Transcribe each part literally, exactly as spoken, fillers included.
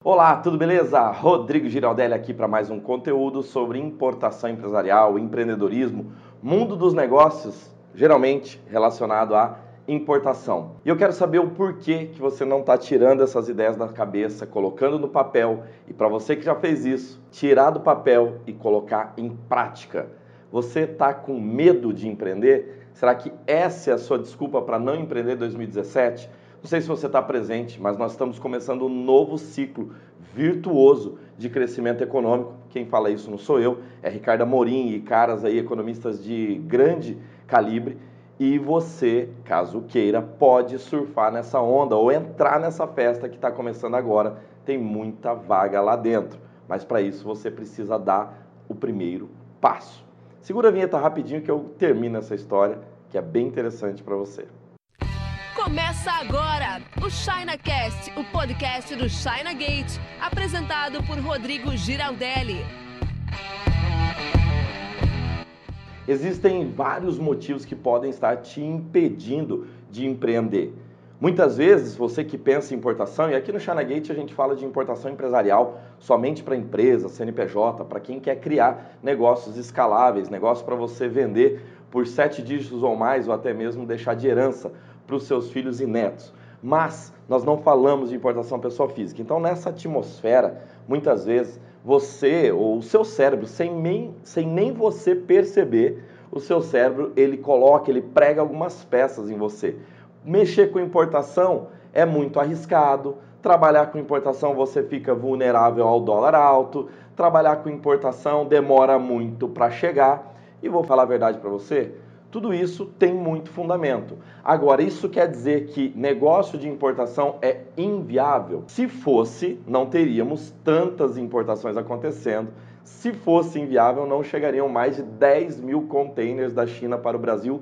Olá, tudo beleza? Rodrigo Giraldelli aqui para mais um conteúdo sobre importação empresarial, empreendedorismo, mundo dos negócios, geralmente relacionado à importação. E eu quero saber o porquê que você não está tirando essas ideias da cabeça, colocando no papel, e para você que já fez isso, tirar do papel e colocar em prática. Você está com medo de empreender? Será que essa é a sua desculpa para não empreender em dois mil e dezessete? Não sei se você está presente, mas nós estamos começando um novo ciclo virtuoso de crescimento econômico. Quem fala isso não sou eu, é Ricardo Amorim e caras aí, economistas de grande calibre. E você, caso queira, pode surfar nessa onda ou entrar nessa festa que está começando agora. Tem muita vaga lá dentro, mas para isso você precisa dar o primeiro passo. Segura a vinheta rapidinho que eu termino essa história, que é bem interessante para você. Começa agora o ChinaCast, o podcast do China Gate, apresentado por Rodrigo Giraldelli. Existem vários motivos que podem estar te impedindo de empreender. Muitas vezes, você que pensa em importação, e aqui no China Gate a gente fala de importação empresarial somente para empresas, C N P J, para quem quer criar negócios escaláveis, negócios para você vender por sete dígitos ou mais, ou até mesmo deixar de herança para os seus filhos e netos. Mas nós não falamos de importação pessoa física. Então, nessa atmosfera, muitas vezes, você ou o seu cérebro, sem nem, sem nem você perceber, o seu cérebro, ele coloca, ele prega algumas peças em você. Mexer com importação é muito arriscado. Trabalhar com importação, você fica vulnerável ao dólar alto. Trabalhar com importação demora muito para chegar. E vou falar a verdade para você, tudo isso tem muito fundamento. Agora, isso quer dizer que negócio de importação é inviável? Se fosse, não teríamos tantas importações acontecendo. Se fosse inviável, não chegariam mais de dez mil containers da China para o Brasil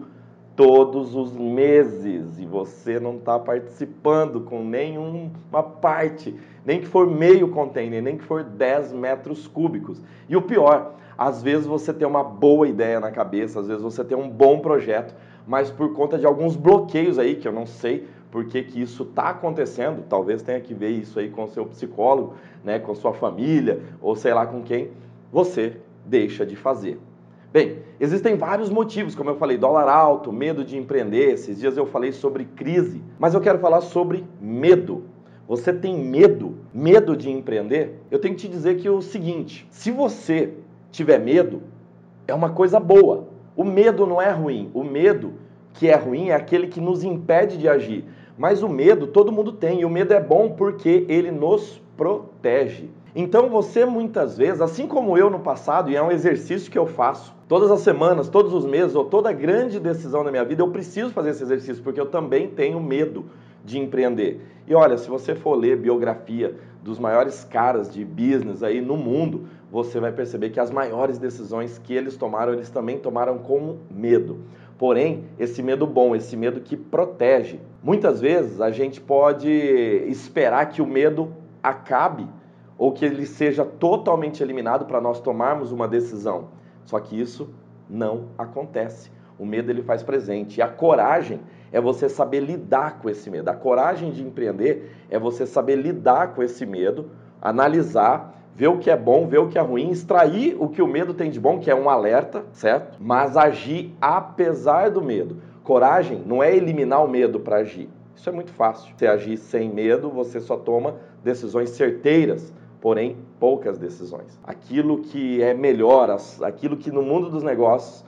todos os meses. E você não está participando com nenhuma parte, nem que for meio container, nem que for dez metros cúbicos. E o pior, às vezes você tem uma boa ideia na cabeça, às vezes você tem um bom projeto, mas por conta de alguns bloqueios aí, que eu não sei por que que isso está acontecendo, talvez tenha que ver isso aí com o seu psicólogo, né, com sua família, ou sei lá com quem, você deixa de fazer. Bem, existem vários motivos, como eu falei, dólar alto, medo de empreender, esses dias eu falei sobre crise, mas eu quero falar sobre medo. Você tem medo? Medo de empreender? Eu tenho que te dizer que é o seguinte, se você tiver medo, é uma coisa boa. O medo não é ruim. O medo que é ruim é aquele que nos impede de agir. Mas o medo todo mundo tem. E o medo é bom porque ele nos protege. Então você muitas vezes, assim como eu no passado, e é um exercício que eu faço, todas as semanas, todos os meses, ou toda grande decisão da minha vida, eu preciso fazer esse exercício, porque eu também tenho medo de empreender. E olha, se você for ler biografia dos maiores caras de business aí no mundo, você vai perceber que as maiores decisões que eles tomaram, eles também tomaram com medo. Porém, esse medo bom, esse medo que protege. Muitas vezes a gente pode esperar que o medo acabe ou que ele seja totalmente eliminado para nós tomarmos uma decisão. Só que isso não acontece. O medo ele faz presente. E a coragem é você saber lidar com esse medo. A coragem de empreender é você saber lidar com esse medo, analisar, ver o que é bom, ver o que é ruim, extrair o que o medo tem de bom, que é um alerta, certo? Mas agir apesar do medo. Coragem não é eliminar o medo para agir. Isso é muito fácil. Você agir sem medo, você só toma decisões certeiras, porém poucas decisões. Aquilo que é melhor, aquilo que no mundo dos negócios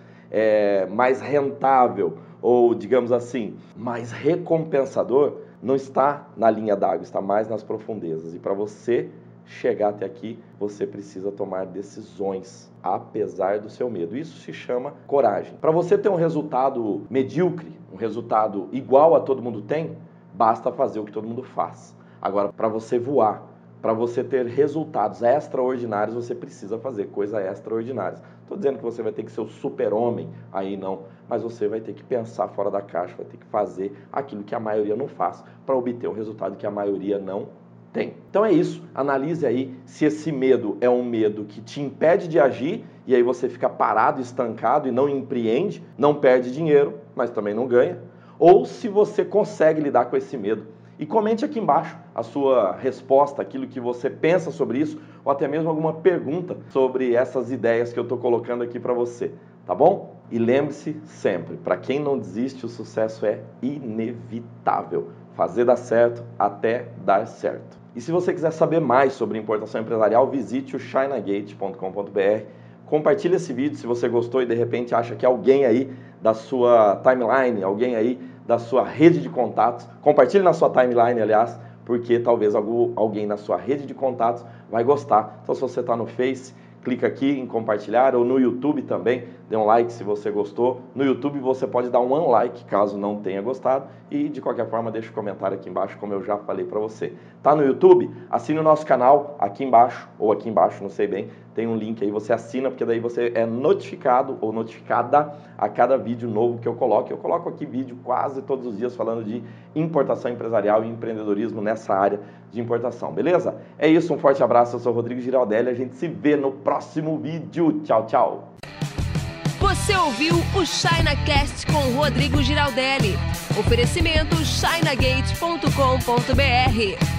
é mais rentável, ou digamos assim, mais recompensador, não está na linha d'água, está mais nas profundezas. E para você chegar até aqui, você precisa tomar decisões, apesar do seu medo. Isso se chama coragem. Para você ter um resultado medíocre, um resultado igual a todo mundo tem, basta fazer o que todo mundo faz. Agora, para você voar, para você ter resultados extraordinários, você precisa fazer coisas extraordinárias. Estou dizendo que você vai ter que ser o super-homem, aí não, mas você vai ter que pensar fora da caixa, vai ter que fazer aquilo que a maioria não faz, para obter o resultado que a maioria não tem. Então é isso, analise aí se esse medo é um medo que te impede de agir, e aí você fica parado, estancado e não empreende, não perde dinheiro, mas também não ganha, ou se você consegue lidar com esse medo E comente aqui embaixo a sua resposta, aquilo que você pensa sobre isso, ou até mesmo alguma pergunta sobre essas ideias que eu estou colocando aqui para você, tá bom? E lembre-se sempre, para quem não desiste, o sucesso é inevitável. Fazer dar certo até dar certo. E se você quiser saber mais sobre importação empresarial, visite o china gate ponto com ponto b r. Compartilhe esse vídeo se você gostou e de repente acha que alguém aí da sua timeline, alguém aí da sua rede de contatos, compartilhe na sua timeline, aliás, porque talvez alguém na sua rede de contatos vai gostar. Então, se você está no Face, clica aqui em compartilhar, ou no YouTube também, dê um like se você gostou. No YouTube você pode dar um unlike caso não tenha gostado e de qualquer forma deixa um comentário aqui embaixo, como eu já falei para você. Tá no YouTube? Assine o nosso canal aqui embaixo, ou aqui embaixo, não sei bem, tem um link aí, você assina, porque daí você é notificado ou notificada a cada vídeo novo que eu coloco. Eu coloco aqui vídeo quase todos os dias falando de importação empresarial e empreendedorismo nessa área de importação, beleza? É isso, um forte abraço, eu sou o Rodrigo Giraldelli, a gente se vê no próximo vídeo. Tchau, tchau! Você ouviu o ChinaCast com Rodrigo Giraldelli. Oferecimento china gate ponto com ponto b r.